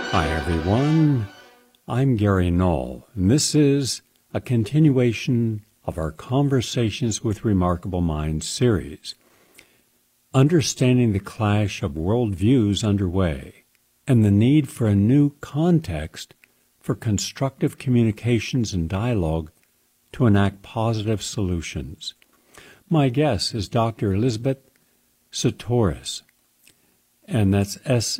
Hi, everyone. I'm Gary Null, and this is a continuation of our Conversations with Remarkable Minds series. Understanding the clash of worldviews underway and the need for a new context for constructive communications and dialogue to enact positive solutions. My guest is Dr. Elizabeth Sahtouris, and that's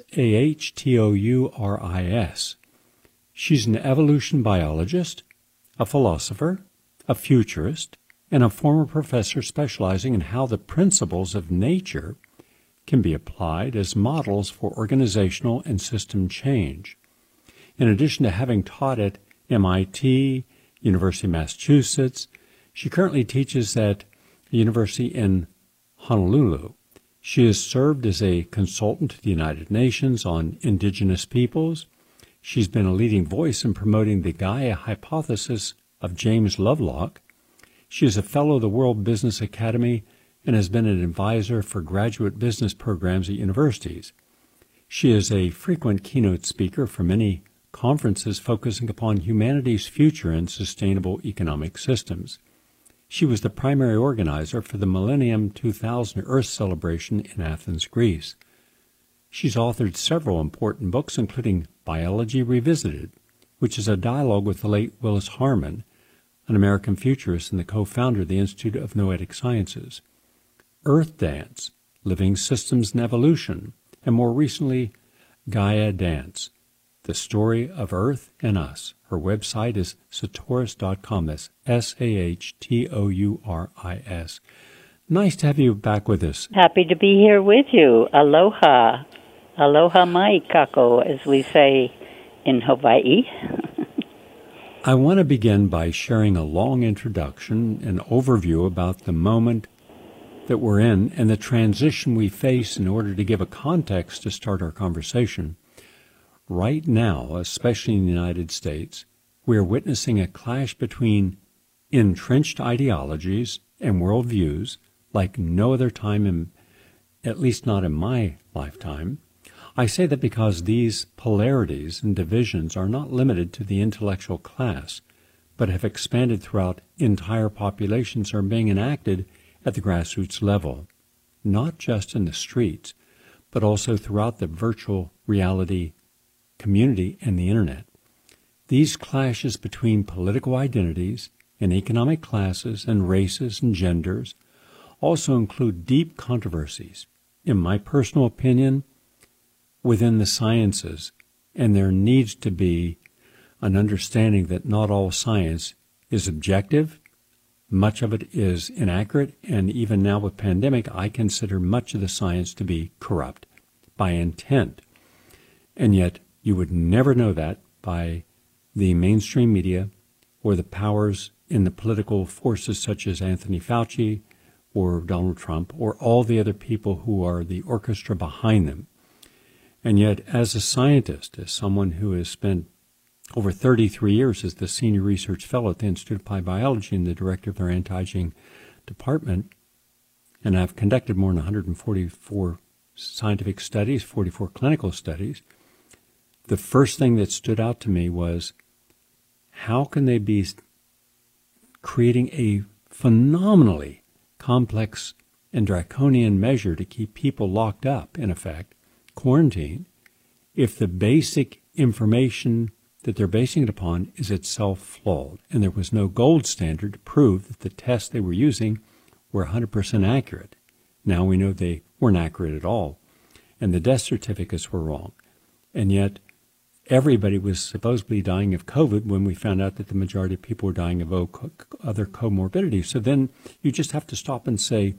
Sahtouris. She's an evolution biologist, a philosopher, a futurist, and a former professor specializing in how the principles of nature can be applied as models for organizational and system change. In addition to having taught at MIT, University of Massachusetts, she currently teaches at the University in Honolulu. She has served as a consultant to the United Nations on indigenous peoples. She's been a leading voice in promoting the Gaia hypothesis of James Lovelock. She is a fellow of the World Business Academy and has been an advisor for graduate business programs at universities. She is a frequent keynote speaker for many conferences focusing upon humanity's future and sustainable economic systems. She was the primary organizer for the Millennium 2000 Earth celebration in Athens, Greece. She's authored several important books, including Biology Revisited, which is a dialogue with the late Willis Harman, an American futurist and the co-founder of the Institute of Noetic Sciences, Earth Dance, Living Systems and Evolution, and more recently, Gaia Dance, The Story of Earth and Us. Her website is sahtouris.com. That's Sahtouris. Nice to have you back with us. Happy to be here with you. Aloha. Aloha mai kako, as we say in Hawaii. I want to begin by sharing a long introduction, an overview about the moment that we're in and the transition we face in order to give a context to start our conversation. Right now, especially in the United States, we are witnessing a clash between entrenched ideologies and worldviews like no other time, at least not in my lifetime. I say that because these polarities and divisions are not limited to the intellectual class, but have expanded throughout entire populations, are being enacted at the grassroots level, not just in the streets, but also throughout the virtual reality community and the Internet. These clashes between political identities and economic classes and races and genders also include deep controversies, in my personal opinion, within the sciences, and there needs to be an understanding that not all science is objective, much of it is inaccurate, and even now with pandemic, I consider much of the science to be corrupt by intent. And yet, you would never know that by the mainstream media or the powers in the political forces such as Anthony Fauci or Donald Trump or all the other people who are the orchestra behind them. And yet, as a scientist, as someone who has spent over 33 years as the Senior Research Fellow at the Institute of Applied Biology and the Director of their Anti-Aging Department, and I've conducted more than 144 scientific studies, 44 clinical studies, the first thing that stood out to me was, how can they be creating a phenomenally complex and draconian measure to keep people locked up, in effect, quarantined, if the basic information that they're basing it upon is itself flawed? And there was no gold standard to prove that the tests they were using were 100% accurate. Now we know they weren't accurate at all, and the death certificates were wrong. And yet, everybody was supposedly dying of COVID when we found out that the majority of people were dying of other comorbidities. So then you just have to stop and say,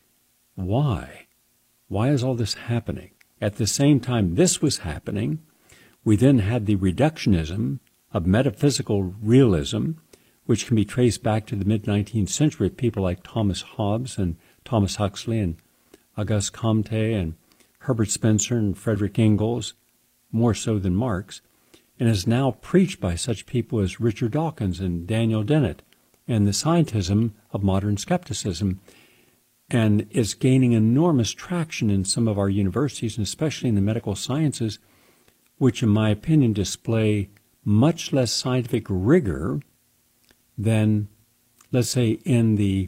why? Why is all this happening? At the same time this was happening, we then had the reductionism of metaphysical realism, which can be traced back to the mid-19th century of people like Thomas Hobbes and Thomas Huxley and Auguste Comte and Herbert Spencer and Frederick Engels, more so than Marx, and is now preached by such people as Richard Dawkins and Daniel Dennett, and the scientism of modern skepticism. And it's gaining enormous traction in some of our universities, and especially in the medical sciences, which in my opinion display much less scientific rigor than, let's say, in the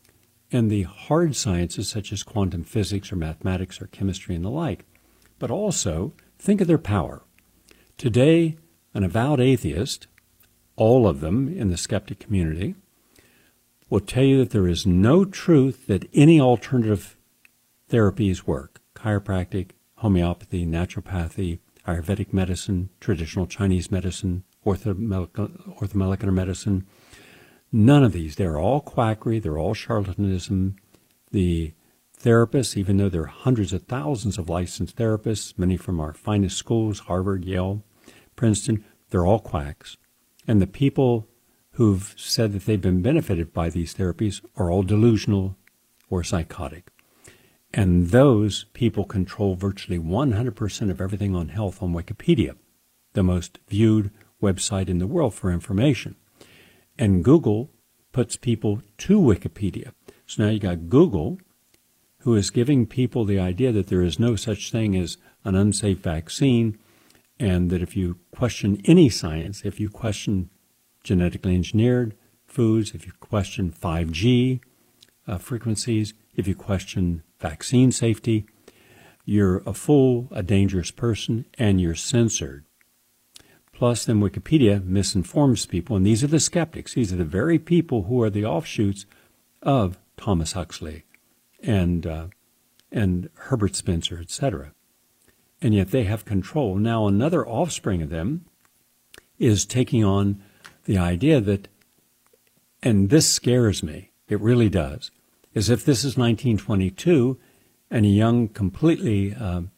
hard sciences such as quantum physics or mathematics or chemistry and the like. But also, think of their power. Today, an avowed atheist, all of them in the skeptic community, will tell you that there is no truth that any alternative therapies work. Chiropractic, homeopathy, naturopathy, Ayurvedic medicine, traditional Chinese medicine, orthomolecular medicine. None of these. They're all quackery. They're all charlatanism. The therapists, even though there are hundreds of thousands of licensed therapists, many from our finest schools, Harvard, Yale, Princeton, they're all quacks. And the people who've said that they've been benefited by these therapies are all delusional or psychotic. And those people control virtually 100% of everything on health on Wikipedia, the most viewed website in the world for information. And Google puts people to Wikipedia. So now you got Google, who is giving people the idea that there is no such thing as an unsafe vaccine, and that if you question any science, if you question genetically engineered foods, if you question 5G frequencies, if you question vaccine safety, you're a fool, a dangerous person, and you're censored. Plus, then Wikipedia misinforms people, and these are the skeptics. These are the very people who are the offshoots of Thomas Huxley and Herbert Spencer, etc. And yet they have control. Now, another offspring of them is taking on the idea that, and this scares me, it really does, is if this is 1922 and a young, completely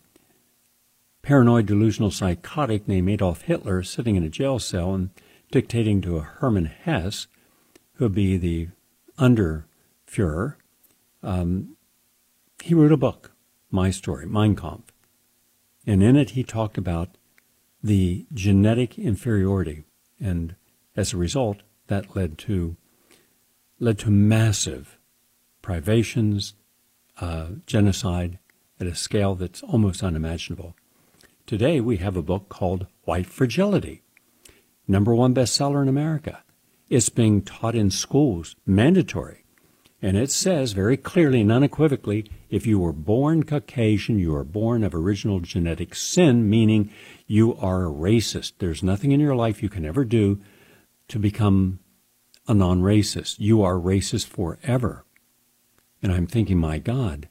paranoid, delusional psychotic named Adolf Hitler sitting in a jail cell and dictating to a Hermann Hesse, who would be the Underführer, he wrote a book, My Story, Mein Kampf. And in it he talked about the genetic inferiority. And as a result, that led to massive privations, genocide at a scale that's almost unimaginable. Today we have a book called White Fragility, #1 bestseller in America. It's being taught in schools, mandatory. And it says very clearly and unequivocally, if you were born Caucasian, you are born of original genetic sin, meaning you are a racist. There's nothing in your life you can ever do to become a non-racist. You are racist forever. And I'm thinking, my God,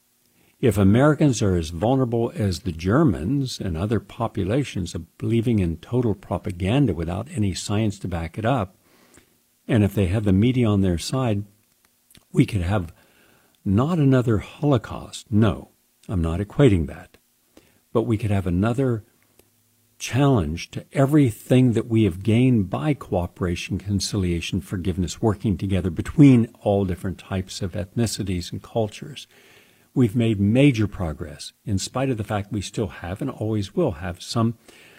if Americans are as vulnerable as the Germans and other populations of believing in total propaganda without any science to back it up, and if they have the media on their side, we could have not another Holocaust. No, I'm not equating that. But we could have another challenge to everything that we have gained by cooperation, conciliation, forgiveness, working together between all different types of ethnicities and cultures. We've made major progress, in spite of the fact we still have and always will have some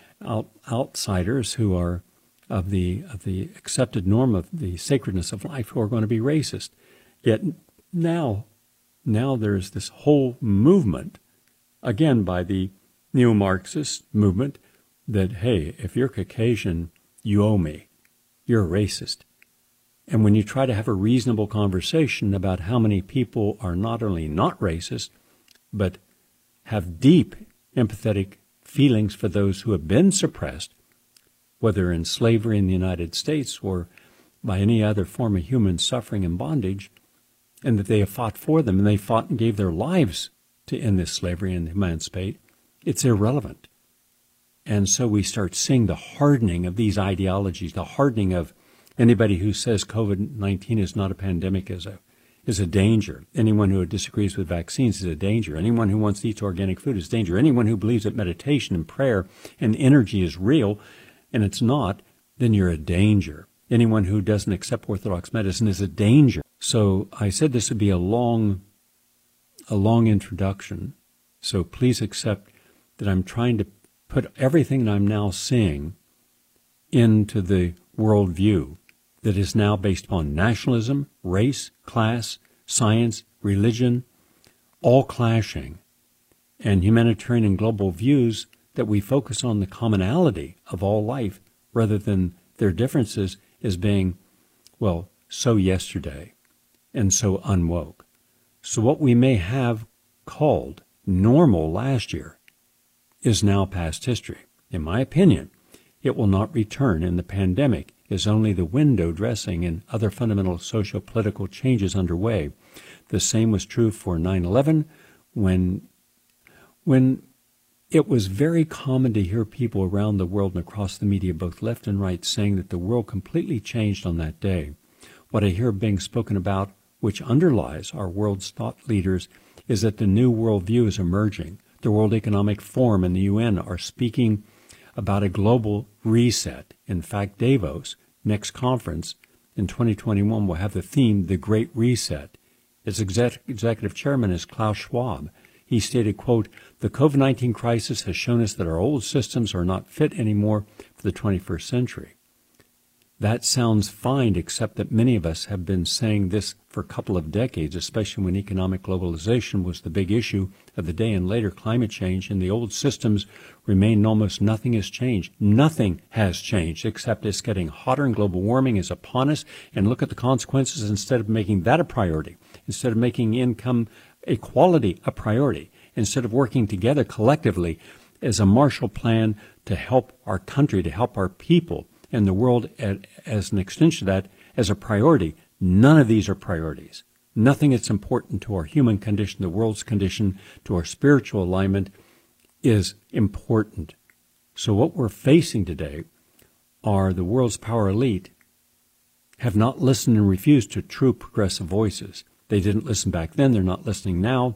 outsiders who are of the accepted norm of the sacredness of life who are going to be racist. Yet now there's this whole movement, again by the neo-Marxist movement, that, hey, if you're Caucasian, you owe me. You're a racist. And when you try to have a reasonable conversation about how many people are not only not racist, but have deep empathetic feelings for those who have been suppressed, whether in slavery in the United States or by any other form of human suffering and bondage, and that they have fought for them, and they fought and gave their lives to end this slavery and emancipate, it's irrelevant. And so we start seeing the hardening of these ideologies, the hardening of anybody who says COVID-19 is not a pandemic is a danger. Anyone who disagrees with vaccines is a danger. Anyone who wants to eat organic food is a danger. Anyone who believes that meditation and prayer and energy is real and it's not, then you're a danger. Anyone who doesn't accept Orthodox medicine is a danger. So I said this would be a long introduction. So please accept that I'm trying to put everything that I'm now seeing into the worldview that is now based upon nationalism, race, class, science, religion, all clashing, and humanitarian and global views that we focus on the commonality of all life rather than their differences as being, well, so yesterday and so unwoke. So what we may have called normal last year is now past history. In my opinion, it will not return, and the pandemic is only the window dressing and other fundamental socio-political changes underway. The same was true for 9/11 when it was very common to hear people around the world and across the media, both left and right, saying that the world completely changed on that day. What I hear being spoken about, which underlies our world's thought leaders, is that the new worldview is emerging. The World Economic Forum and the UN are speaking about a global reset. In fact, Davos, next conference in 2021, will have the theme, The Great Reset. Its executive chairman is Klaus Schwab. He stated, quote, "The COVID-19 crisis has shown us that our old systems are not fit anymore for the 21st century." That sounds fine, except that many of us have been saying this for a couple of decades, especially when economic globalization was the big issue of the day and later climate change, and the old systems remain and almost nothing has changed. Nothing has changed, except it's getting hotter and global warming is upon us, and look at the consequences instead of making that a priority, instead of making income equality a priority, instead of working together collectively as a Marshall Plan to help our country, to help our people, and the world as an extension of that as a priority. None of these are priorities. Nothing that's important to our human condition, the world's condition, to our spiritual alignment is important. So what we're facing today are the world's power elite have not listened and refused to true progressive voices. They didn't listen back then. They're not listening now.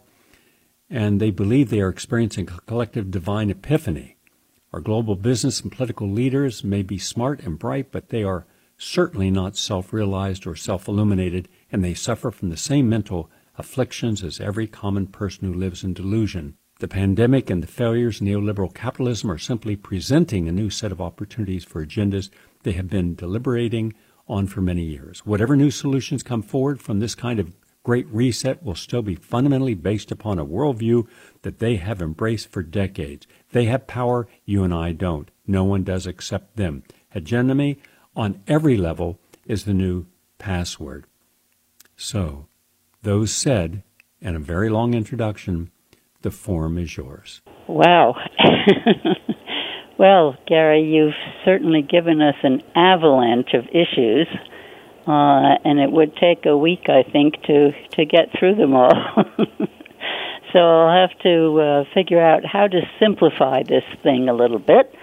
And they believe they are experiencing a collective divine epiphany. Our global business and political leaders may be smart and bright, but they are certainly not self-realized or self-illuminated, and they suffer from the same mental afflictions as every common person who lives in delusion. The pandemic and the failures of neoliberal capitalism are simply presenting a new set of opportunities for agendas they have been deliberating on for many years. Whatever new solutions come forward from this kind of great reset will still be fundamentally based upon a worldview that they have embraced for decades. They have power, you and I don't. No one does except them. Hegemony on every level is the new password. So, those said, and a very long introduction, the forum is yours. Wow. Well, Gary, you've certainly given us an avalanche of issues. And it would take a week, I think, to get through them all. So I'll have to figure out how to simplify this thing a little bit.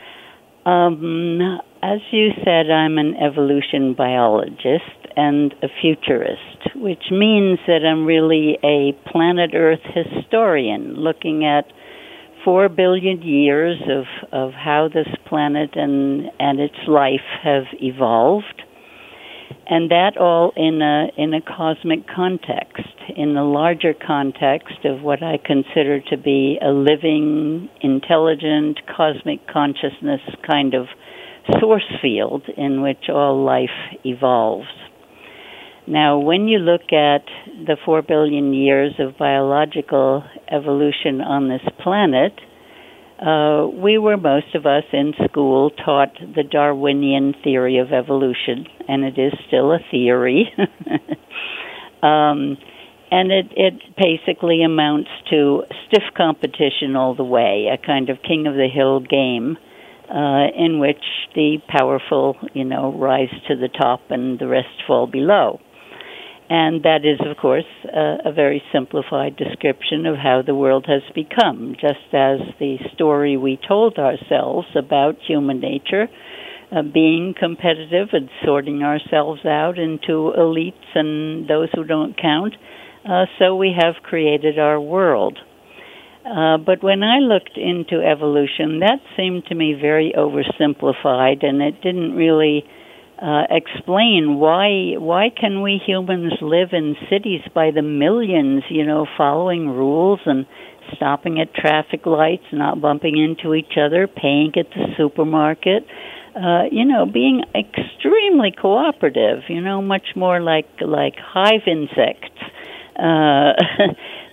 As you said, I'm an evolution biologist and a futurist, which means that I'm really a planet Earth historian, looking at 4 billion years of how this planet and its life have evolved. And that all in a cosmic context, in the larger context of what I consider to be a living, intelligent, cosmic consciousness kind of source field in which all life evolves. Now, when you look at the 4 billion years of biological evolution on this planet, we were, most of us in school, taught the Darwinian theory of evolution, and it is still a theory. And it basically amounts to stiff competition all the way, a kind of king of the hill game, in which the powerful, rise to the top and the rest fall below. And that is, of course, a very simplified description of how the world has become, just as the story we told ourselves about human nature being competitive and sorting ourselves out into elites and those who don't count. So we have created our world. But when I looked into evolution, that seemed to me very oversimplified, and it didn't really explain why can we humans live in cities by the millions, following rules and stopping at traffic lights, not bumping into each other, paying at the supermarket, being extremely cooperative, much more like hive insects,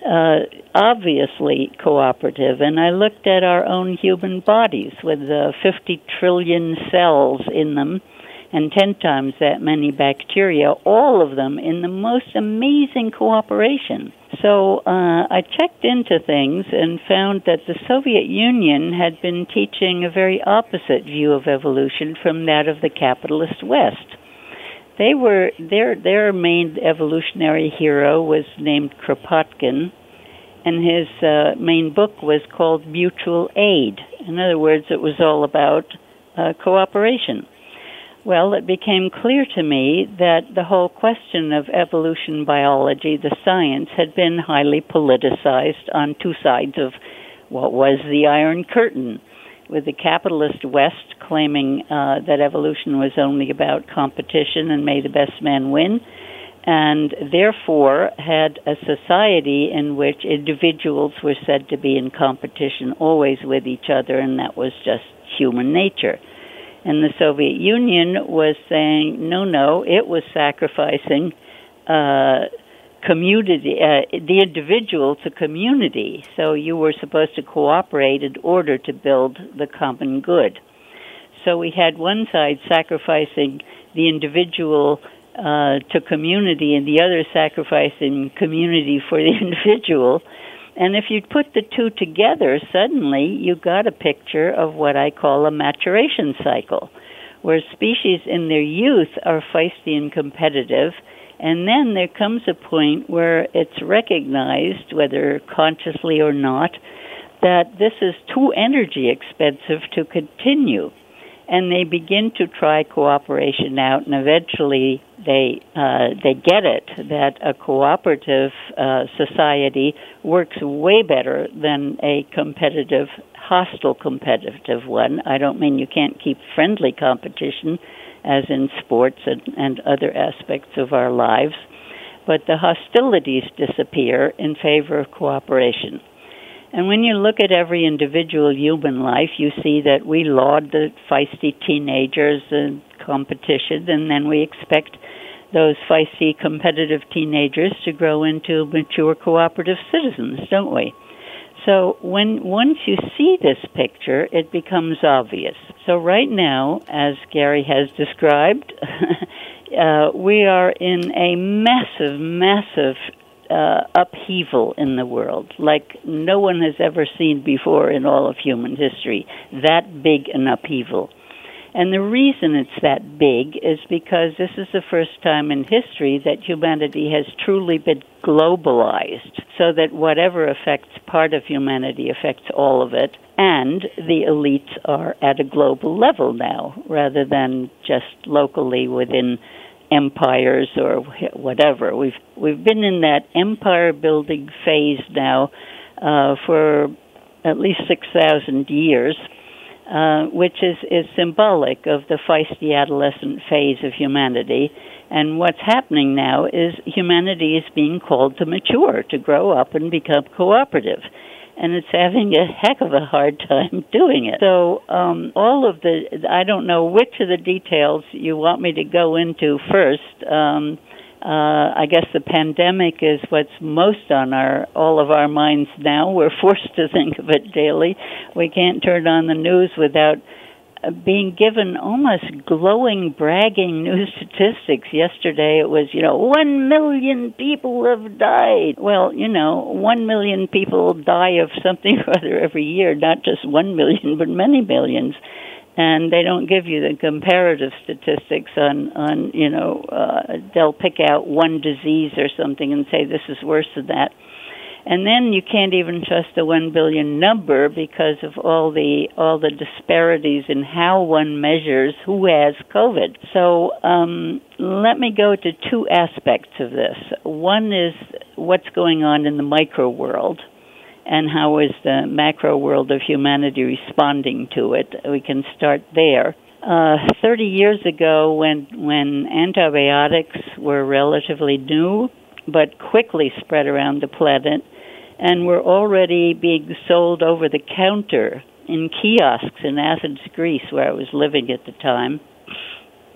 obviously cooperative. And I looked at our own human bodies with 50 trillion cells in them and 10 times that many bacteria, all of them in the most amazing cooperation. So I checked into things and found that the Soviet Union had been teaching a very opposite view of evolution from that of the capitalist West. They were their main evolutionary hero was named Kropotkin, and his main book was called Mutual Aid. In other words, it was all about cooperation. Well, it became clear to me that the whole question of evolution biology, the science, had been highly politicized on two sides of what was the Iron Curtain, with the capitalist West claiming that evolution was only about competition and may the best man win, and therefore had a society in which individuals were said to be in competition always with each other, and that was just human nature. And the Soviet Union was saying, no, it was sacrificing community, the individual to community. So you were supposed to cooperate in order to build the common good. So we had one side sacrificing the individual to community and the other sacrificing community for the individual. And if you put the two together, suddenly you got a picture of what I call a maturation cycle, where species in their youth are feisty and competitive, and then there comes a point where it's recognized, whether consciously or not, that this is too energy expensive to continue. And they begin to try cooperation out, and eventually they get it that a cooperative society works way better than a competitive, hostile competitive one. I don't mean you can't keep friendly competition, as in sports and other aspects of our lives, but the hostilities disappear in favor of cooperation. And when you look at every individual human life, you see that we laud the feisty teenagers and competition, and then we expect those feisty, competitive teenagers to grow into mature, cooperative citizens, don't we? So once you see this picture, it becomes obvious. So right now, as Gary has described, we are in a massive upheaval in the world, like no one has ever seen before in all of human history, that big an upheaval. And the reason it's that big is because this is the first time in history that humanity has truly been globalized, so that whatever affects part of humanity affects all of it, and the elites are at a global level now, rather than just locally within empires or whatever. We've been in that empire building phase now for at least 6,000 years, which is symbolic of the feisty adolescent phase of humanity. And what's happening now is humanity is being called to mature, to grow up and become cooperative. And it's having a heck of a hard time doing it. So all of I don't know which of the details you want me to go into first. I guess the pandemic is what's most on all of our minds now. We're forced to think of it daily. We can't turn on the news without being given almost glowing, bragging news statistics. Yesterday it was, 1 million people have died. Well, 1 million people die of something or other every year, not just 1 million, but many millions. And they don't give you the comparative statistics on they'll pick out one disease or something and say this is worse than that. And then you can't even trust the 1 billion number because of all the disparities in how one measures who has COVID. So let me go to two aspects of this. One is what's going on in the micro world, and how is the macro world of humanity responding to it. We can start there. 30 years ago, when antibiotics were relatively new, but quickly spread around the planet, and were already being sold over the counter in kiosks in Athens, Greece, where I was living at the time.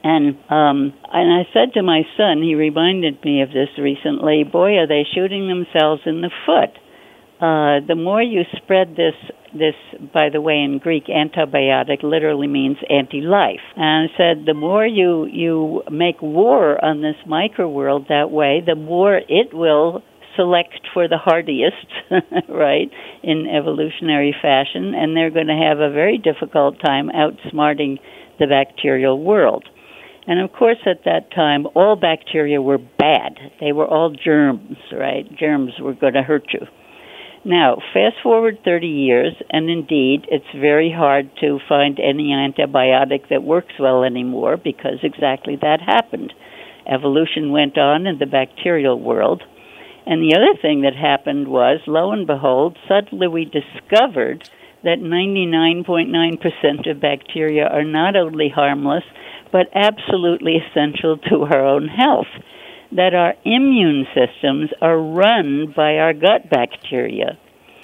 And I said to my son, he reminded me of this recently, boy, are they shooting themselves in the foot. The more you spread this, by the way, in Greek, antibiotic literally means anti-life. And I said, the more you make war on this microworld that way, the more it will select for the hardiest, right, in evolutionary fashion, and they're going to have a very difficult time outsmarting the bacterial world. And of course, at that time, all bacteria were bad. They were all germs, right? Germs were going to hurt you. Now, fast forward 30 years, and indeed, it's very hard to find any antibiotic that works well anymore because exactly that happened. Evolution went on in the bacterial world. And the other thing that happened was, lo and behold, suddenly we discovered that 99.9% of bacteria are not only harmless, but absolutely essential to our own health, that our immune systems are run by our gut bacteria.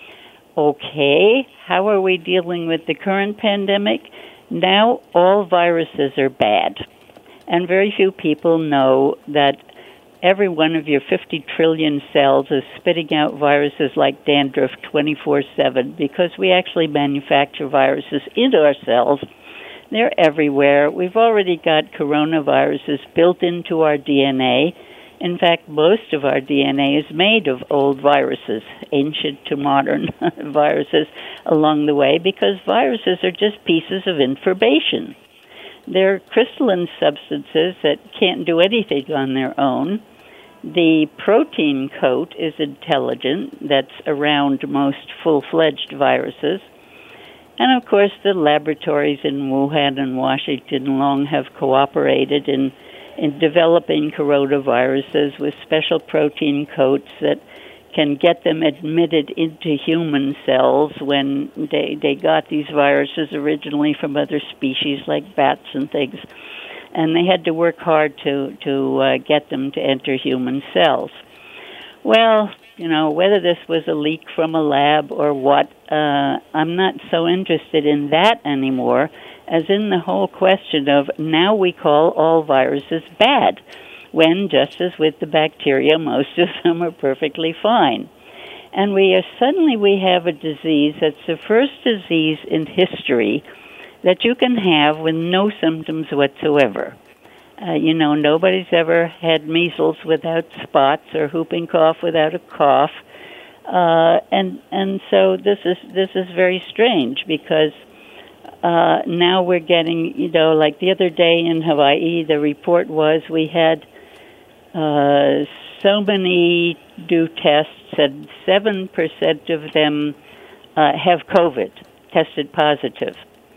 Okay, how are we dealing with the current pandemic? Now all viruses are bad. And very few people know that every one of your 50 trillion cells is spitting out viruses like dandruff 24/7 because we actually manufacture viruses into our cells. They're everywhere. We've already got coronaviruses built into our DNA. In fact, most of our DNA is made of old viruses, ancient to modern viruses along the way, because viruses are just pieces of information. They're crystalline substances that can't do anything on their own. The protein coat is intelligent. That's around most full-fledged viruses. And, of course, the laboratories in Wuhan and Washington long have cooperated in developing coronaviruses with special protein coats that can get them admitted into human cells when they got these viruses originally from other species like bats and things. And they had to work hard to get them to enter human cells. Well, you know, whether this was a leak from a lab or what, I'm not so interested in that anymore as in the whole question of now we call all viruses bad, when, just as with the bacteria, most of them are perfectly fine. And we have a disease that's the first disease in history that you can have with no symptoms whatsoever. Nobody's ever had measles without spots or whooping cough without a cough, and so this is very strange because now we're getting, like the other day in Hawaii, the report was we had so many do tests, and 7% of them have COVID, tested positive.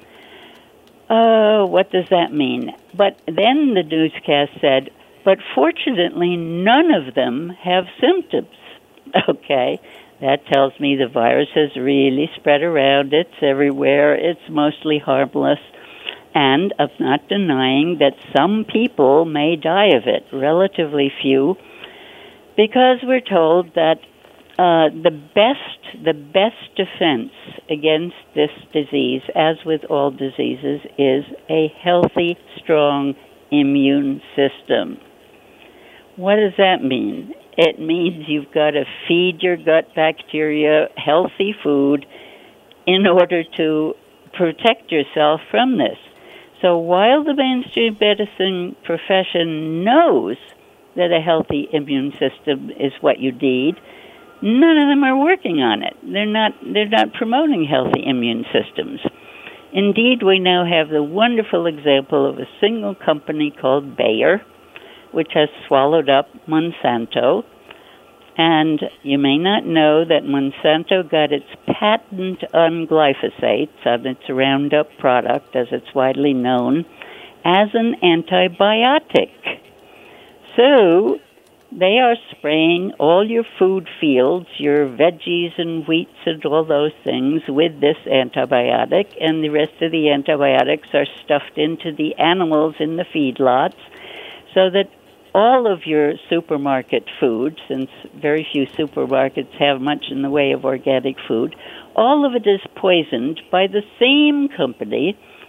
What does that mean? But then the newscast said, but fortunately none of them have symptoms. Okay, that tells me the virus has really spread around. It's everywhere. It's mostly harmless. And I'm not denying that some people may die of it, relatively few, because we're told that the best defense against this disease, as with all diseases, is a healthy, strong immune system. What does that mean? It means you've got to feed your gut bacteria healthy food in order to protect yourself from this. So while the mainstream medicine profession knows that a healthy immune system is what you need, none of them are working on it. They're not promoting healthy immune systems. Indeed, we now have the wonderful example of a single company called Bayer, which has swallowed up Monsanto. And you may not know that Monsanto got its patent on glyphosate, on its Roundup product, as it's widely known, as an antibiotic. So they are spraying all your food fields, your veggies and wheats and all those things with this antibiotic, and the rest of the antibiotics are stuffed into the animals in the feedlots, so that all of your supermarket food, since very few supermarkets have much in the way of organic food, all of it is poisoned by the same company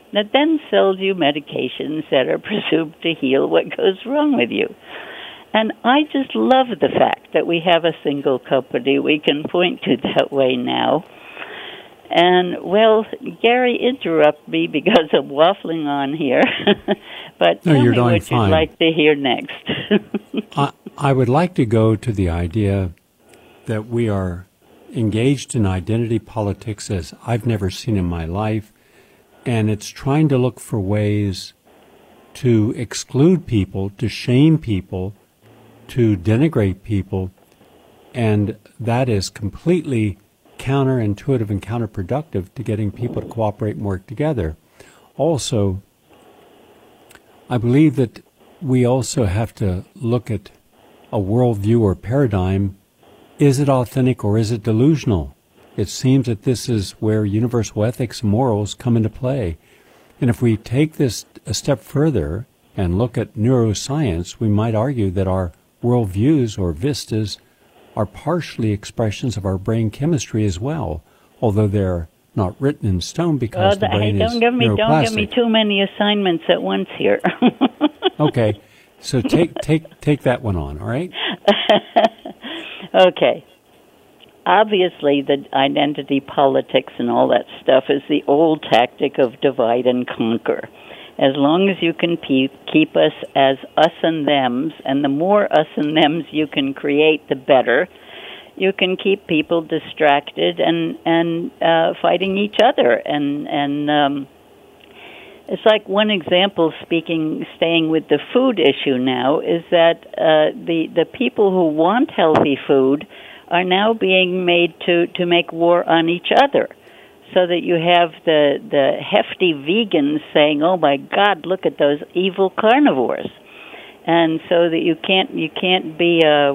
that then sells you medications that are presumed to heal what goes wrong with you. And I just love the fact that we have a single company we can point to that way now. And, well, Gary, interrupt me because I'm waffling on here. But no, tell you're me doing what fine. you'd like to hear next. I would like to go to the idea that we are engaged in identity politics as I've never seen in my life, and it's trying to look for ways to exclude people, to shame people, to denigrate people, and that is completely counterintuitive and counterproductive to getting people to cooperate and work together. Also, I believe that we also have to look at a worldview or paradigm. Is it authentic or is it delusional? It seems that this is where universal ethics and morals come into play. And if we take this a step further and look at neuroscience, we might argue that our worldviews or vistas are partially expressions of our brain chemistry as well, although they're not written in stone because the brain is neuroplastic. Don't give me too many assignments at once here. Okay, so take that one on, all right? Okay. Obviously, the identity politics and all that stuff is the old tactic of divide and conquer. As long as you can keep us as us and thems, and the more us and thems you can create, the better. You can keep people distracted and fighting each other. And it's like one example, staying with the food issue now, is that the people who want healthy food are now being made to make war on each other. So that you have the hefty vegans saying, "Oh my God, look at those evil carnivores," and so that you can't be a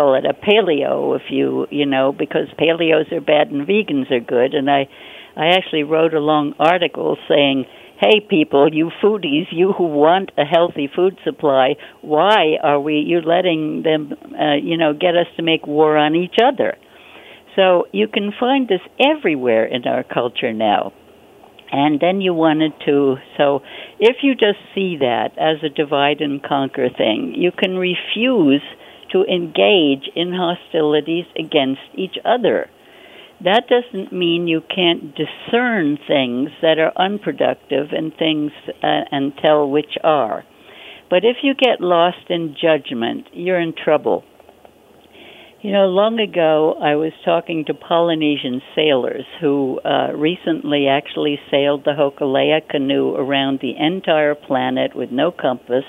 paleo if you know, because paleos are bad and vegans are good. And I actually wrote a long article saying, "Hey people, you foodies, you who want a healthy food supply, why are you letting them get us to make war on each other?" So you can find this everywhere in our culture now. And then so if you just see that as a divide and conquer thing, you can refuse to engage in hostilities against each other. That doesn't mean you can't discern things that are unproductive and things and tell which are. But if you get lost in judgment, you're in trouble. You know, long ago, I was talking to Polynesian sailors who recently actually sailed the Hokulea canoe around the entire planet with no compass.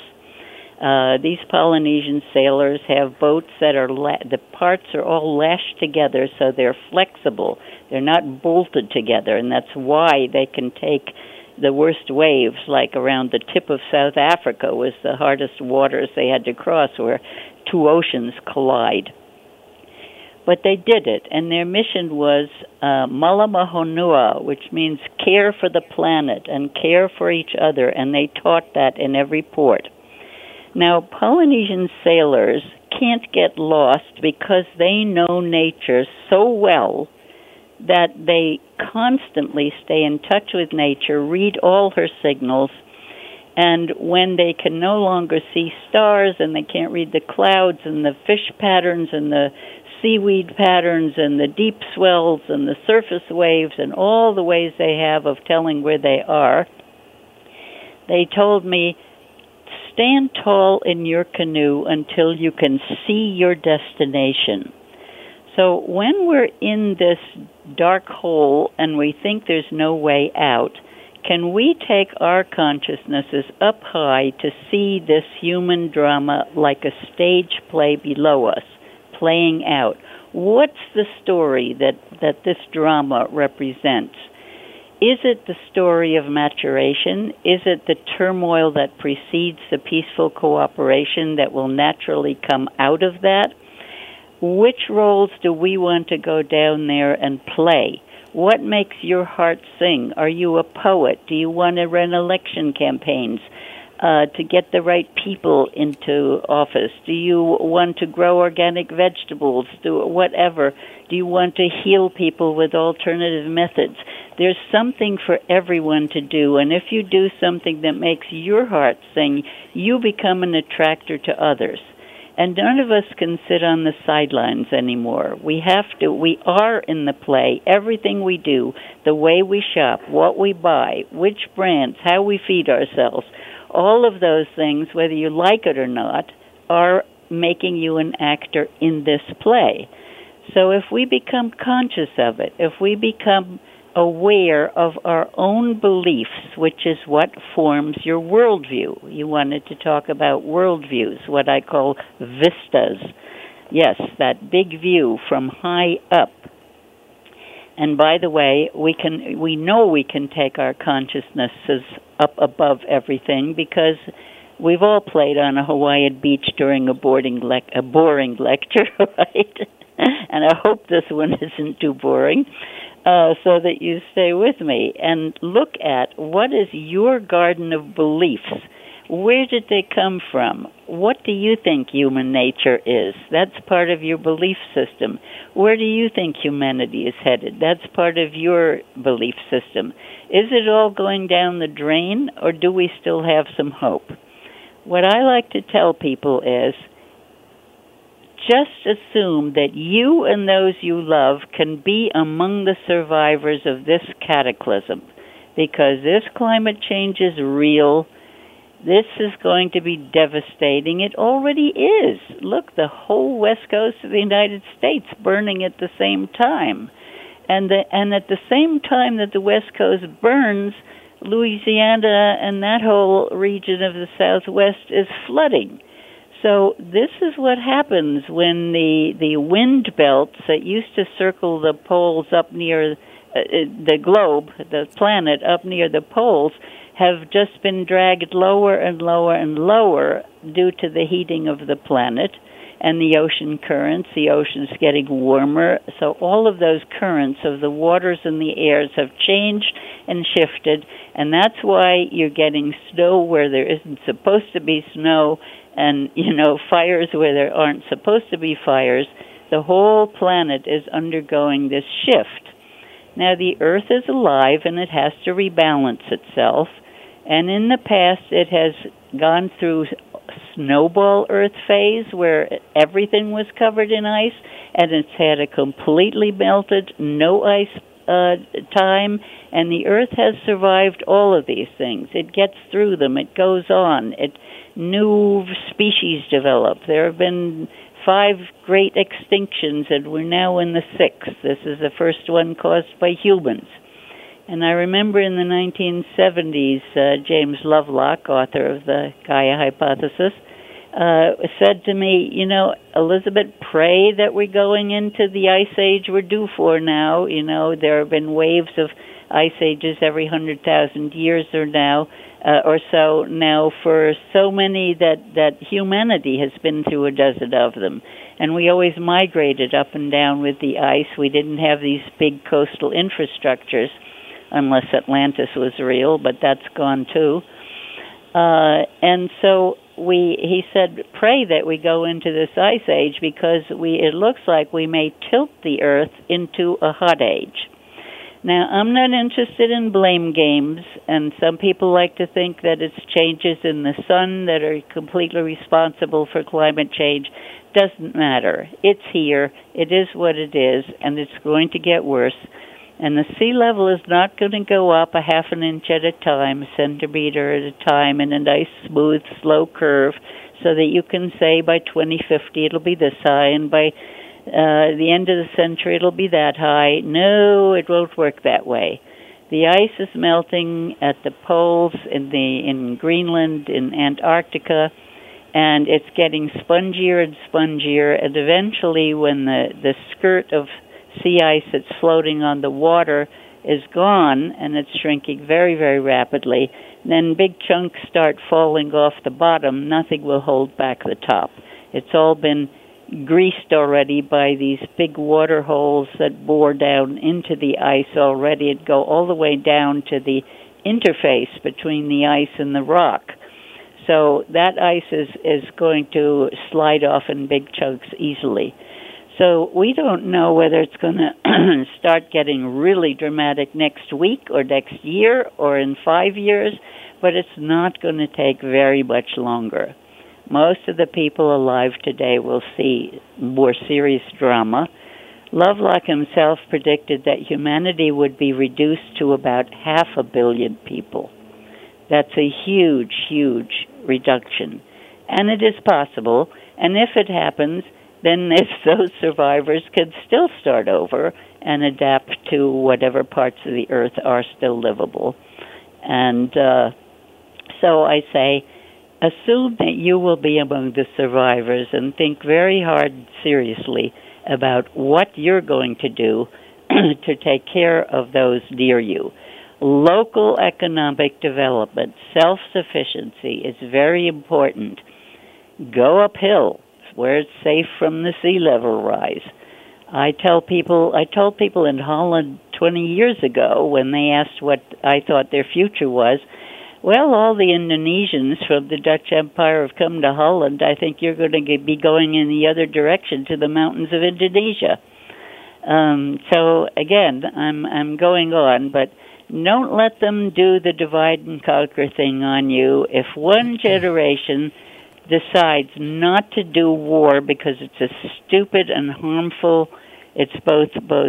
These Polynesian sailors have boats that the parts are all lashed together so they're flexible. They're not bolted together, and that's why they can take the worst waves, like around the tip of South Africa was the hardest waters they had to cross, where two oceans collide. But they did it, and their mission was Malamahonua, which means care for the planet and care for each other, and they taught that in every port. Now, Polynesian sailors can't get lost because they know nature so well that they constantly stay in touch with nature, read all her signals, and when they can no longer see stars and they can't read the clouds and the fish patterns and the seaweed patterns and the deep swells and the surface waves and all the ways they have of telling where they are, they told me, stand tall in your canoe until you can see your destination. So when we're in this dark hole and we think there's no way out, can we take our consciousnesses up high to see this human drama like a stage play below us, playing out? What's the story that this drama represents? Is it the story of maturation? Is it the turmoil that precedes the peaceful cooperation that will naturally come out of that? Which roles do we want to go down there and play? What makes your heart sing? Are you a poet? Do you want to run election campaigns to get the right people into office? Do you want to grow organic vegetables? Do whatever? Do you want to heal people with alternative methods? There's something for everyone to do, and if you do something that makes your heart sing, you become an attractor to others. And none of us can sit on the sidelines anymore. We are in the play. Everything we do, the way we shop, what we buy, which brands, how we feed ourselves, all of those things, whether you like it or not, are making you an actor in this play. So if we become conscious of it, if we become aware of our own beliefs, which is what forms your worldview. You wanted to talk about worldviews, what I call vistas. Yes, that big view from high up. And by the way, we know we can take our consciousnesses up above everything because we've all played on a Hawaiian beach during a boring lecture, right? And I hope this one isn't too boring. So that you stay with me and look at what is your garden of beliefs. Where did they come from? What do you think human nature is? That's part of your belief system. Where do you think humanity is headed? That's part of your belief system. Is it all going down the drain, or do we still have some hope? What I like to tell people is, just assume that you and those you love can be among the survivors of this cataclysm, because this climate change is real. This is going to be devastating. It already is. Look, the whole west coast of the United States burning at the same time. And at the same time that the west coast burns, Louisiana and that whole region of the Southwest is flooding. So this is what happens when the wind belts that used to circle the poles up near the globe, the planet up near the poles, have just been dragged lower and lower and lower due to the heating of the planet and the ocean currents. The ocean's getting warmer. So all of those currents of the waters and the airs have changed and shifted, and that's why you're getting snow where there isn't supposed to be snow, and, fires where there aren't supposed to be fires. The whole planet is undergoing this shift. Now, the Earth is alive, and it has to rebalance itself. And in the past, it has gone through snowball Earth phase, where everything was covered in ice, and it's had a completely melted, no ice time, and the Earth has survived all of these things. It gets through them. It goes on. New species develop. There have been 5 great extinctions, and we're now in the 6th. This is the first one caused by humans. And I remember in the 1970s, James Lovelock, author of the Gaia Hypothesis, said to me, Elizabeth, pray that we're going into the ice age we're due for now. There have been waves of ice ages every 100,000 years or so now for so many that humanity has been through a dozen of them. And we always migrated up and down with the ice. We didn't have these big coastal infrastructures, unless Atlantis was real, but that's gone too. And so he said, pray that we go into this ice age, because it looks like we may tilt the Earth into a hot age. Now, I'm not interested in blame games, and some people like to think that it's changes in the sun that are completely responsible for climate change. Doesn't matter. It's here. It is what it is, and it's going to get worse. And the sea level is not going to go up a half an inch at a time, a centimeter at a time, in a nice, smooth, slow curve, so that you can say by 2050 it'll be this high, and by the end of the century it'll be that high. No, it won't work that way. The ice is melting at the poles, in Greenland, in Antarctica, and it's getting spongier and spongier, and eventually when the skirt of sea ice that's floating on the water is gone, and it's shrinking very, very rapidly, then big chunks start falling off the bottom. Nothing will hold back the top. It's all been greased already by these big water holes that bore down into the ice already and go all the way down to the interface between the ice and the rock. So that ice is going to slide off in big chunks easily. So we don't know whether it's going to start getting really dramatic next week or next year or in 5 years, but it's not going to take very much longer. Most of the people alive today will see more serious drama. Lovelock himself predicted that humanity would be reduced to about 500 million people. That's a huge, huge reduction. And it is possible, and if it happens, then if those survivors can still start over and adapt to whatever parts of the earth are still livable. And so I say, assume that you will be among the survivors and think very hard, seriously, about what you're going to do to take care of those near you. Local economic development, self-sufficiency is very important. Go uphill where it's safe from the sea level rise. I told people in Holland 20 years ago when they asked what I thought their future was, well, all the Indonesians from the Dutch Empire have come to Holland. I think you're going to be going in the other direction to the mountains of Indonesia. So again, I'm going on, but don't let them do the divide and conquer thing on you. If one generation decides not to do war because it's a stupid and harmful, it's both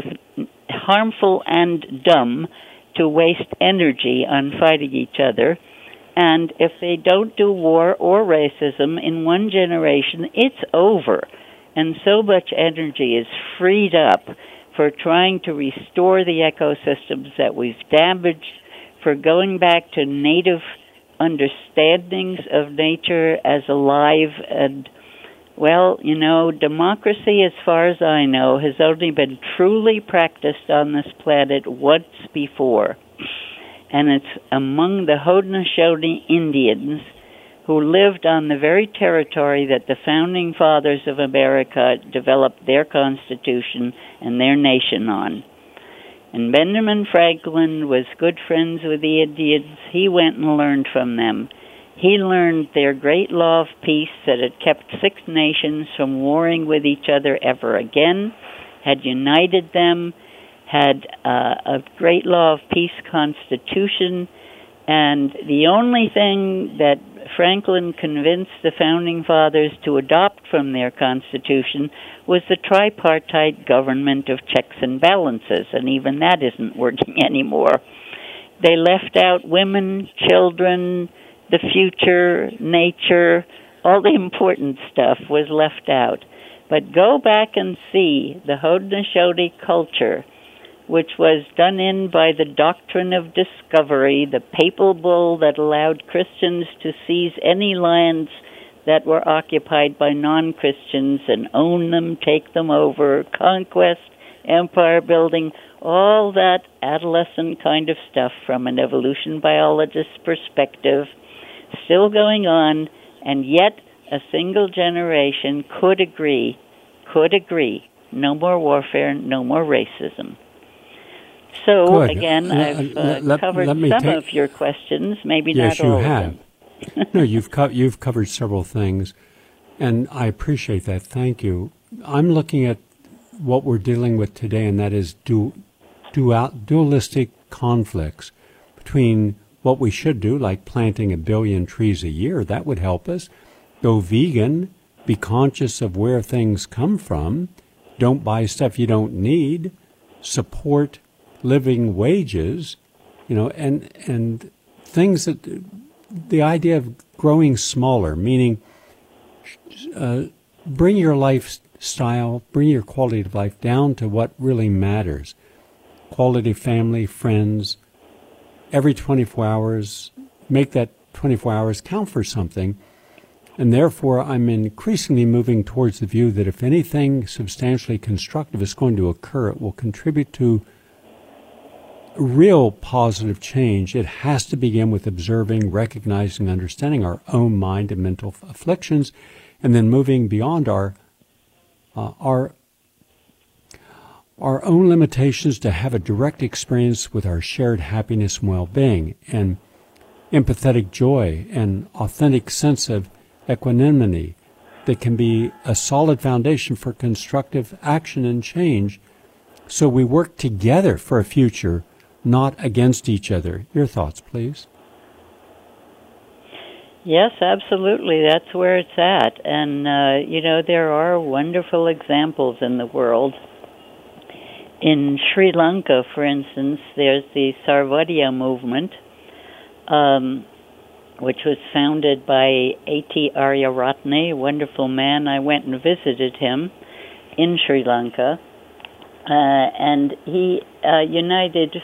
harmful and dumb to waste energy on fighting each other. And if they don't do war or racism in one generation, it's over. And so much energy is freed up for trying to restore the ecosystems that we've damaged, for going back to native understandings of nature as alive. And, well, you know, democracy, as far as I know, has only been truly practiced on this planet once before. And it's among the Haudenosaunee Indians who lived on the very territory that the founding fathers of America developed their Constitution and their nation on. And Benjamin Franklin was good friends with the Indians. He went and learned from them. He learned their great law of peace that had kept 6 nations from warring with each other ever again, had united them, had a great law of peace constitution, and the only thing that Franklin convinced the Founding Fathers to adopt from their Constitution was the tripartite government of checks and balances, and even that isn't working anymore. They left out women, children, the future, nature, all the important stuff was left out. But go back and see the Haudenosaunee culture, which was done in by the doctrine of discovery, the papal bull that allowed Christians to seize any lands that were occupied by non-Christians and own them, take them over, conquest, empire building, all that adolescent kind of stuff from an evolution biologist's perspective, still going on, and yet a single generation could agree, no more warfare, no more racism. So, Good. again, I've covered some of your questions, maybe yes, not all you have. of them. No, you've covered several things, and I appreciate that. Thank you. I'm looking at what we're dealing with today, and that is dualistic conflicts between what we should do, like planting 1 billion trees a year. That would help us. Go vegan, be conscious of where things come from, don't buy stuff you don't need, support living wages, you know, and things that the idea of growing smaller, meaning bring your lifestyle, bring your quality of life down to what really matters. Quality family, friends, every 24 hours, make that 24 hours count for something. And therefore, I'm increasingly moving towards the view that if anything substantially constructive is going to occur, it will contribute to real positive change. It has to begin with observing, recognizing, understanding our own mind and mental afflictions, and then moving beyond our own limitations to have a direct experience with our shared happiness and well-being, and empathetic joy, and authentic sense of equanimity, that can be a solid foundation for constructive action and change. So we work together for a future, not against each other. Your thoughts, please. Yes, absolutely. That's where it's at. And, there are wonderful examples in the world. In Sri Lanka, for instance, there's the Sarvadiya movement, which was founded by A.T. Aryaratne, a wonderful man. I went and visited him in Sri Lanka. And he united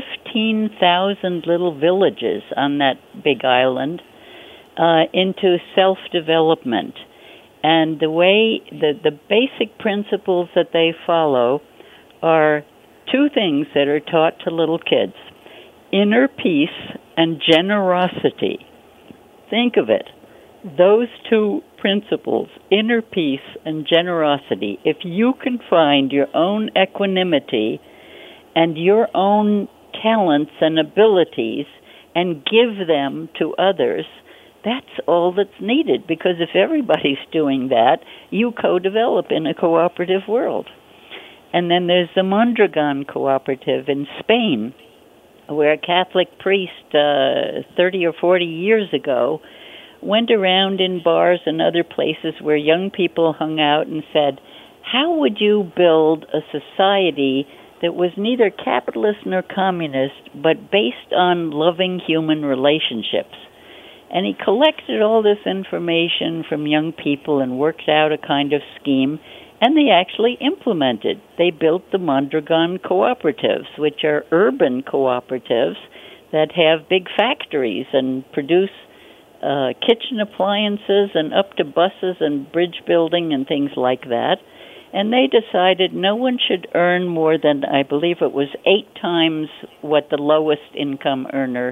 15,000 little villages on that big island into self-development. And the basic principles that they follow are two things that are taught to little kids: inner peace and generosity. Think of it. Those two principles, inner peace and generosity, if you can find your own equanimity and your own talents and abilities and give them to others, that's all that's needed, because if everybody's doing that, you co-develop in a cooperative world. And then there's the Mondragon Cooperative in Spain, where a Catholic priest 30 or 40 years ago went around in bars and other places where young people hung out and said, how would you build a society that was neither capitalist nor communist, but based on loving human relationships? And he collected all this information from young people and worked out a kind of scheme, and they actually implemented. They built the Mondragon Cooperatives, which are urban cooperatives that have big factories and produce kitchen appliances and up to buses and bridge building and things like that. And they decided no one should earn more than, I believe it was 8 times what the lowest income earner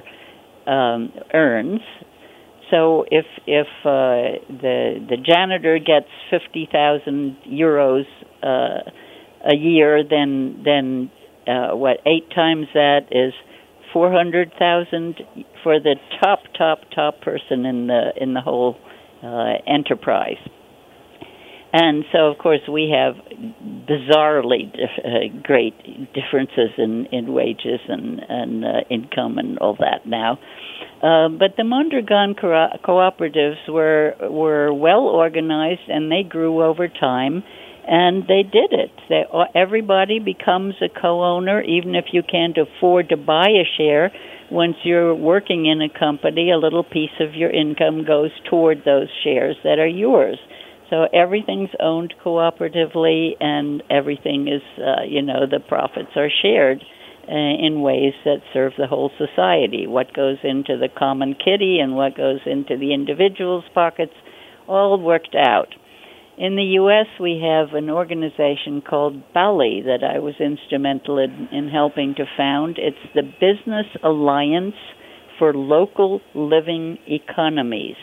earns. So if the janitor gets 50,000 euros a year, then 8 times that is 400,000 for the top person in the whole enterprise. And so, of course, we have bizarrely great differences in wages and income and all that now. But the Mondragon cooperatives were well organized, and they grew over time, and they did it. Everybody becomes a co-owner, even if you can't afford to buy a share. Once you're working in a company, a little piece of your income goes toward those shares that are yours. So everything's owned cooperatively, and everything is, the profits are shared in ways that serve the whole society. What goes into the common kitty and what goes into the individual's pockets, all worked out. In the U.S., we have an organization called BALI that I was instrumental in helping to found. It's the Business Alliance for Local Living Economies,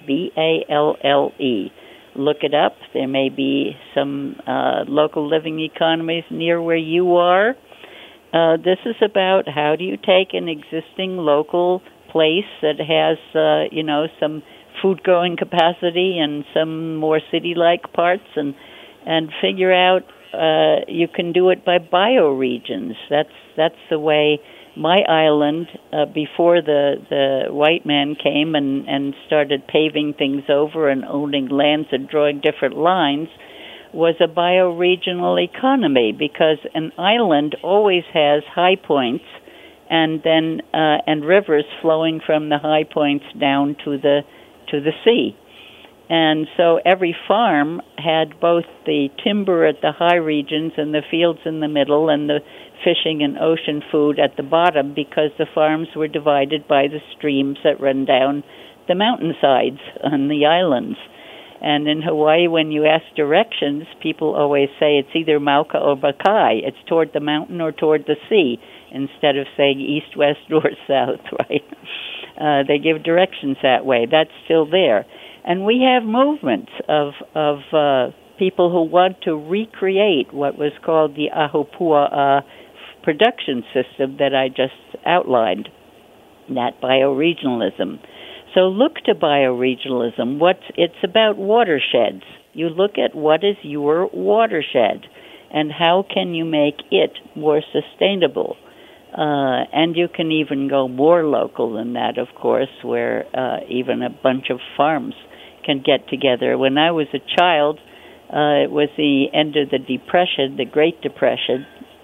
BALLE. Look it up. There may be some local living economies near where you are. This is about how do you take an existing local place that has, some food-growing capacity and some more city-like parts, and figure out you can do it by bioregions. That's the way my island, before the white man came and started paving things over and owning lands and drawing different lines, was a bioregional economy, because an island always has high points and then and rivers flowing from the high points down to the sea. And so every farm had both the timber at the high regions and the fields in the middle and the fishing and ocean food at the bottom, because the farms were divided by the streams that run down the mountainsides on the islands. And in Hawaii, when you ask directions, people always say it's either Mauka or Bakai. It's toward the mountain or toward the sea, instead of saying east, west, north, south, right? They give directions that way. That's still there. And we have movements of people who want to recreate what was called the Ahupua'a production system that I just outlined, that bioregionalism. So look to bioregionalism. It's about watersheds. You look at what is your watershed and how can you make it more sustainable. And you can even go more local than that, of course, where even a bunch of farms can get together. When I was a child, it was the end of the Depression, the Great Depression,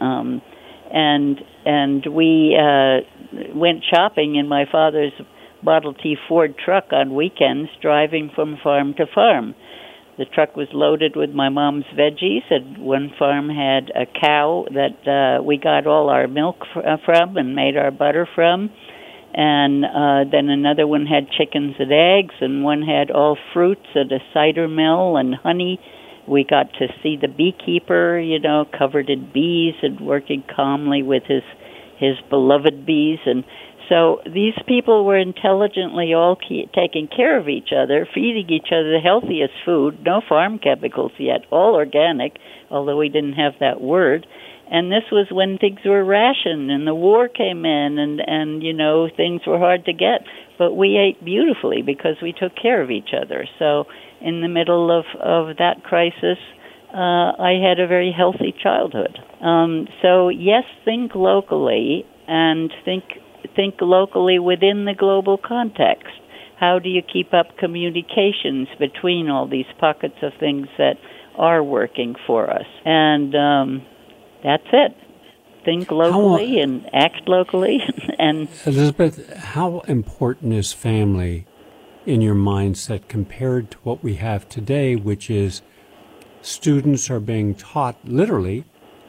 and we went shopping in my father's Model T Ford truck on weekends, driving from farm to farm. The truck was loaded with my mom's veggies, and one farm had a cow that we got all our milk from and made our butter from. And then another one had chickens and eggs, and one had all fruits and a cider mill and honey. We got to see the beekeeper, covered in bees and working calmly with his beloved bees. And so these people were intelligently all taking care of each other, feeding each other the healthiest food, no farm chemicals yet, all organic, although we didn't have that word. And this was when things were rationed and the war came in and things were hard to get. But we ate beautifully because we took care of each other. So in the middle of that crisis, I had a very healthy childhood. So yes, think locally and think locally within the global context. How do you keep up communications between all these pockets of things that are working for us? And that's it. Think locally and act locally. And Elizabeth, how important is family in your mindset compared to what we have today, which is students are being taught literally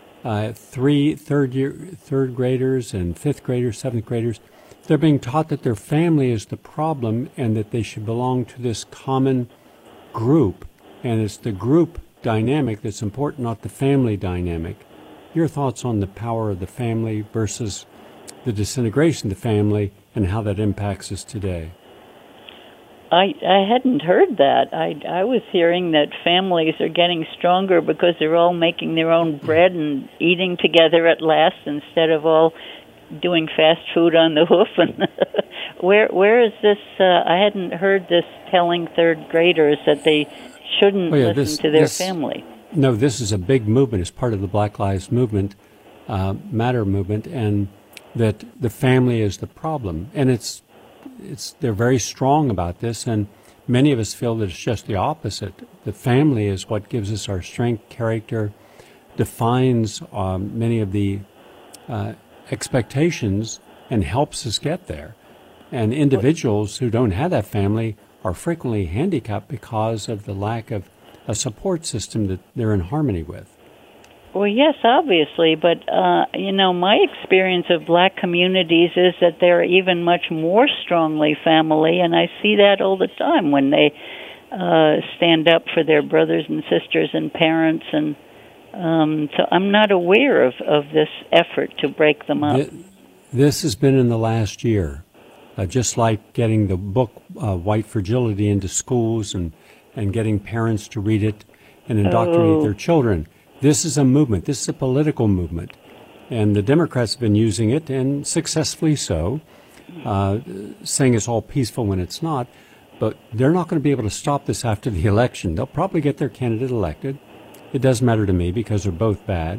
third graders and fifth graders, seventh graders, they're being taught that their family is the problem and that they should belong to this common group. And it's the group dynamic that's important, not the family dynamic. Your thoughts on the power of the family versus the disintegration of the family and how that impacts us today? I hadn't heard that. I was hearing that families are getting stronger because they're all making their own bread and eating together at last instead of all doing fast food on the hoof. And where is this? I hadn't heard this telling third graders that they shouldn't listen to their family. No, this is a big movement. It's part of the Black Lives Movement, Matter movement, and that the family is the problem. And they're very strong about this, and many of us feel that it's just the opposite. The family is what gives us our strength, character, defines many of the expectations, and helps us get there. And individuals who don't have that family are frequently handicapped because of the lack of a support system that they're in harmony with. Well, yes, obviously, but, my experience of black communities is that they're even much more strongly family, and I see that all the time when they stand up for their brothers and sisters and parents, and so I'm not aware of this effort to break them up. This has been in the last year, just like getting the book White Fragility into schools and getting parents to read it and indoctrinate their children. This is a movement. This is a political movement. And the Democrats have been using it, and successfully so, saying it's all peaceful when it's not. But they're not going to be able to stop this after the election. They'll probably get their candidate elected. It doesn't matter to me because they're both bad.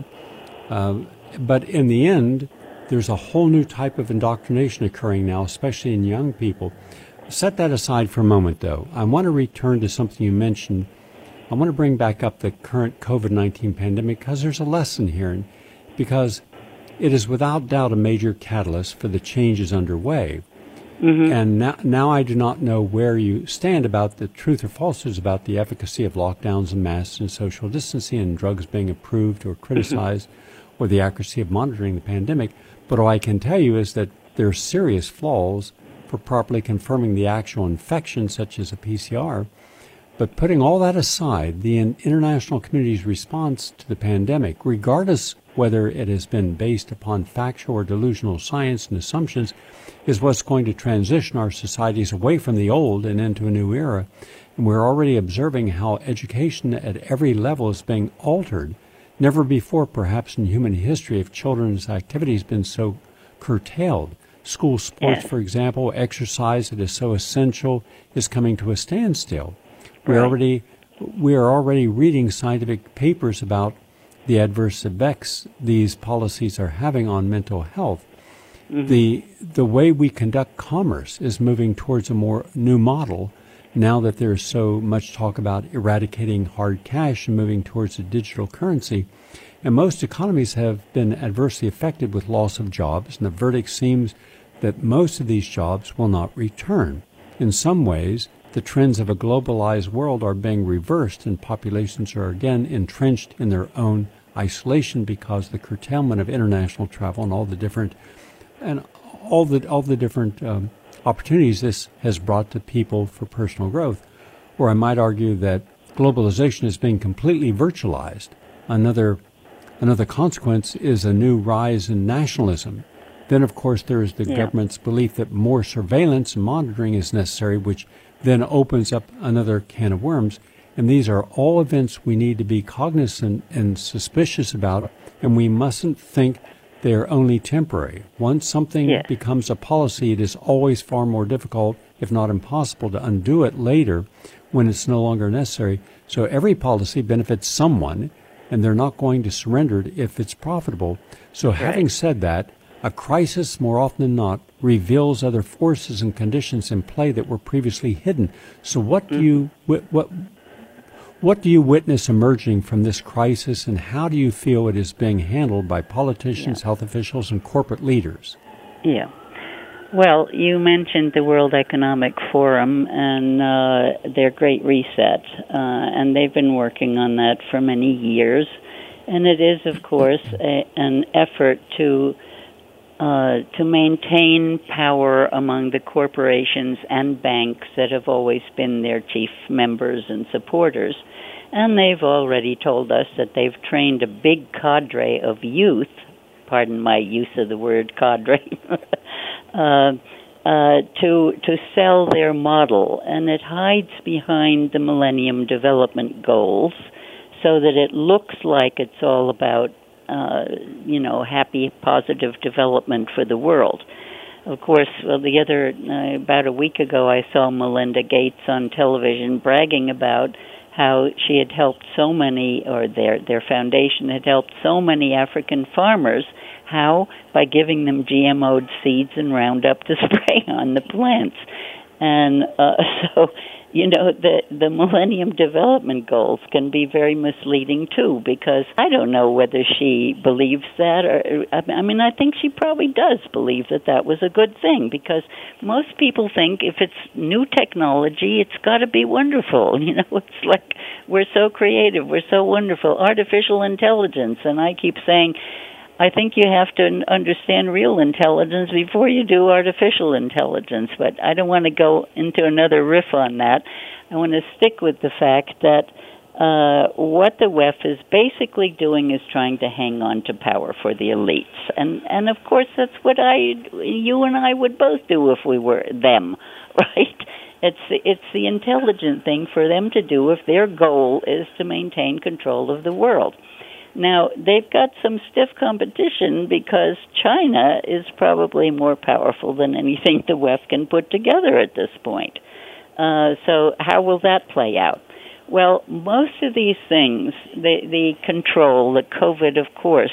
But in the end, there's a whole new type of indoctrination occurring now, especially in young people. Set that aside for a moment, though. I want to return to something you mentioned. I want to bring back up the current COVID-19 pandemic because there's a lesson here, because it is without doubt a major catalyst for the changes underway. Mm-hmm. And now I do not know where you stand about the truth or falsehoods about the efficacy of lockdowns and masks and social distancing and drugs being approved or criticized, mm-hmm. or the accuracy of monitoring the pandemic. But all I can tell you is that there are serious flaws for properly confirming the actual infection, such as a PCR. But putting all that aside, the international community's response to the pandemic, regardless whether it has been based upon factual or delusional science and assumptions, is what's going to transition our societies away from the old and into a new era. And we're already observing how education at every level is being altered. Never before, perhaps in human history, have children's activities been so curtailed. School sports, Yes. for example, exercise that is so essential is coming to a standstill. We're Right. already we are already reading scientific papers about the adverse effects these policies are having on mental health. The way we conduct commerce is moving towards a more new model now that there's so much talk about eradicating hard cash and moving towards a digital currency. And most economies have been adversely affected with loss of jobs, and the verdict seems that most of these jobs will not return. In some ways, the trends of a globalized world are being reversed, and populations are again entrenched in their own isolation because the curtailment of international travel and all the different opportunities this has brought to people for personal growth. Or I might argue that globalization is being completely virtualized. Another consequence is a new rise in nationalism. Then, of course, there is the government's belief that more surveillance and monitoring is necessary, which then opens up another can of worms. And these are all events we need to be cognizant and suspicious about, and we mustn't think they're only temporary. Once something becomes a policy, it is always far more difficult, if not impossible, to undo it later when it's no longer necessary. So every policy benefits someone, and they're not going to surrender it if it's profitable. So having said that, a crisis, more often than not, reveals other forces and conditions in play that were previously hidden. So what do you witness emerging from this crisis, and how do you feel it is being handled by politicians, health officials, and corporate leaders? Yeah. Well, you mentioned the World Economic Forum and their Great Reset, and they've been working on that for many years. And it is, of course, an effort to maintain power among the corporations and banks that have always been their chief members and supporters. And they've already told us that they've trained a big cadre of youth, pardon my use of the word cadre, to sell their model. And it hides behind the Millennium Development Goals so that it looks like it's all about happy, positive development for the world. Of course, about a week ago, I saw Melinda Gates on television bragging about how she had helped so many, or their foundation had helped so many African farmers. How? By giving them GMO'd seeds and Roundup to spray on the plants. And so, the Millennium Development Goals can be very misleading, too, because I don't know whether she believes that, or, I think she probably does believe that was a good thing, because most people think if it's new technology, it's got to be wonderful. It's like we're so creative, we're so wonderful. Artificial intelligence, and I keep saying, I think you have to understand real intelligence before you do artificial intelligence, but I don't want to go into another riff on that. I want to stick with the fact that what the WEF is basically doing is trying to hang on to power for the elites. And of course, that's what you and I would both do if we were them, right? It's the intelligent thing for them to do if their goal is to maintain control of the world. Now, they've got some stiff competition because China is probably more powerful than anything the WEF can put together at this point. So how will that play out? Well, most of these things, the control, the COVID, of course,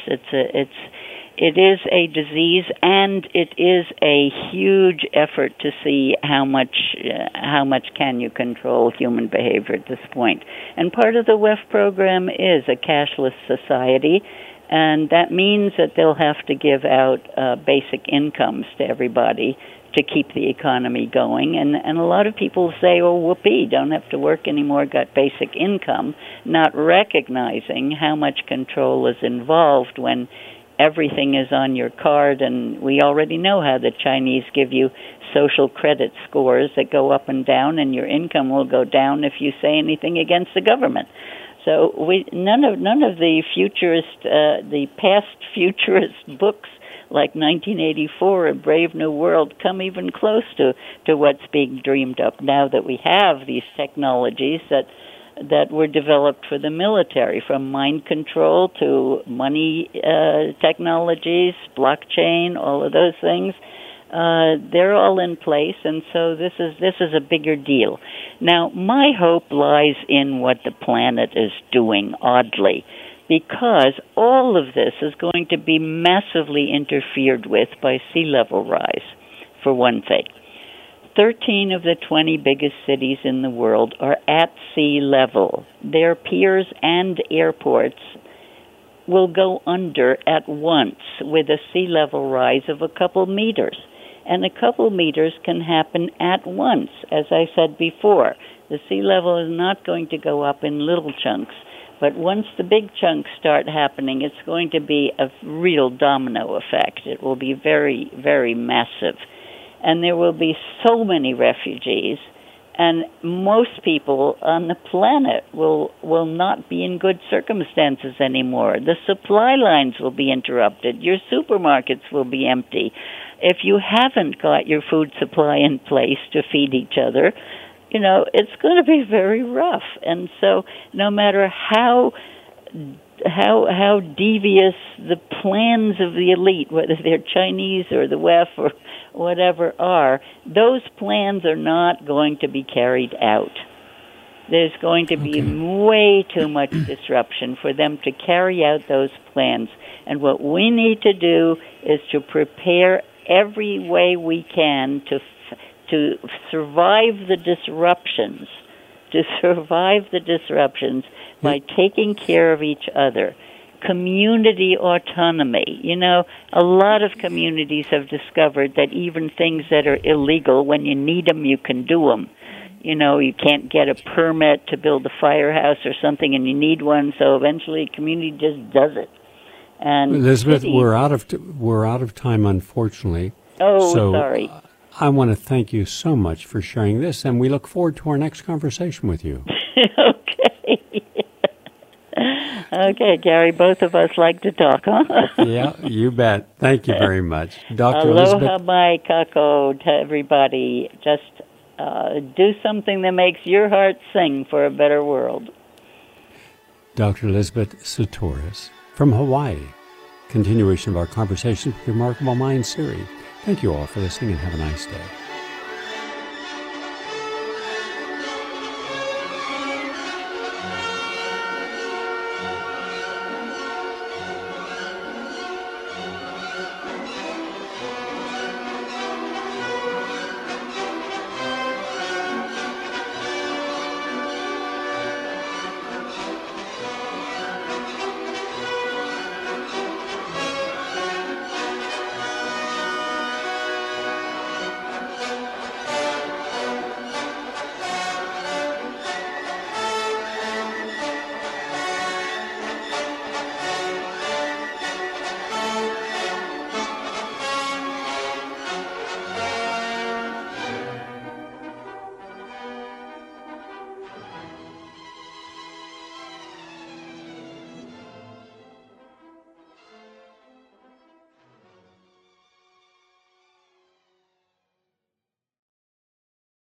it is a disease, and it is a huge effort to see how much can you control human behavior at this point. And part of the WEF program is a cashless society, and that means that they'll have to give out basic incomes to everybody to keep the economy going. And a lot of people say, oh, whoopee, don't have to work anymore, got basic income, not recognizing how much control is involved when everything is on your card. And we already know how the Chinese give you social credit scores that go up and down, and your income will go down if you say anything against the government. So none of the the past futurist books like 1984 and Brave New World come even close to what's being dreamed up now that we have these technologies that were developed for the military, from mind control to money technologies, blockchain, all of those things. they're all in place, and so this is a bigger deal. Now, my hope lies in what the planet is doing, oddly, because all of this is going to be massively interfered with by sea level rise, for one thing. 13 of the 20 biggest cities in the world are at sea level. Their piers and airports will go under at once with a sea level rise of a couple meters. And a couple meters can happen at once. As I said before, the sea level is not going to go up in little chunks. But once the big chunks start happening, it's going to be a real domino effect. It will be very, very massive. And there will be so many refugees, and most people on the planet will not be in good circumstances anymore. The supply lines will be interrupted. Your supermarkets will be empty. If you haven't got your food supply in place to feed each other, it's going to be very rough. And so no matter how devious the plans of the elite, whether they're Chinese or the WEF or whatever are, those plans are not going to be carried out. There's going to be way too much disruption for them to carry out those plans. And what we need to do is to prepare every way we can to survive the disruptions, by taking care of each other. Community autonomy. A lot of communities have discovered that even things that are illegal, when you need them, you can do them. You can't get a permit to build a firehouse or something, and you need one, so eventually a community just does it. And Elizabeth, we're out of time, unfortunately. Oh, sorry. I want to thank you so much for sharing this, and we look forward to our next conversation with you. Okay. Okay, Gary, both of us like to talk, huh? Yeah, you bet. Thank you very much. Dr. Aloha Elizabeth. mai kako to everybody. Just do something that makes your heart sing for a better world. Dr. Elizabeth Sahtouris from Hawaii. Continuation of our conversation with the Remarkable Mind series. Thank you all for listening, and have a nice day.